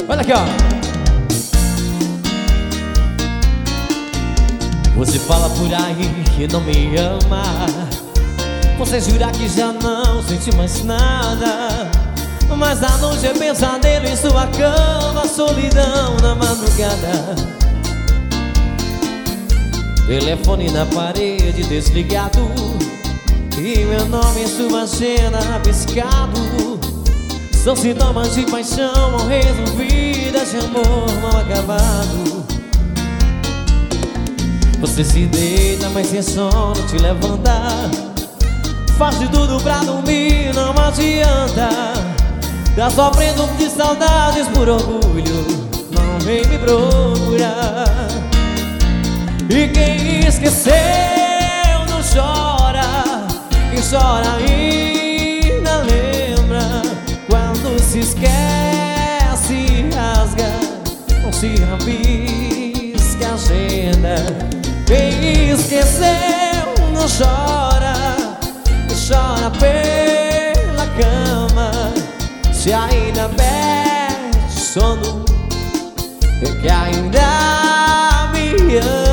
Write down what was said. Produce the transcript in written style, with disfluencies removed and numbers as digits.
Olha aqui, ó. Você fala por aí que não me ama. Você jura que já não sente mais nada. Mas à noite é pesadelo em sua cama, solidão na madrugada. Telefone na parede desligado e meu nome em sua agenda rabiscado. São sintomas de paixão mal resolvida, de amor mal acabado. Você se deita, mas sem sono te levanta. Faz de tudo pra dormir, não adianta. Tá sofrendo de saudades por orgulho, não vem me procurar. E quem esqueceu não chora, quem chora ainda lembra. Quando se esquece, rasga, não se rabisca a agenda. Quem esqueceu não chora, quem chora pela cama. Se ainda perde sono, é que ainda me ama.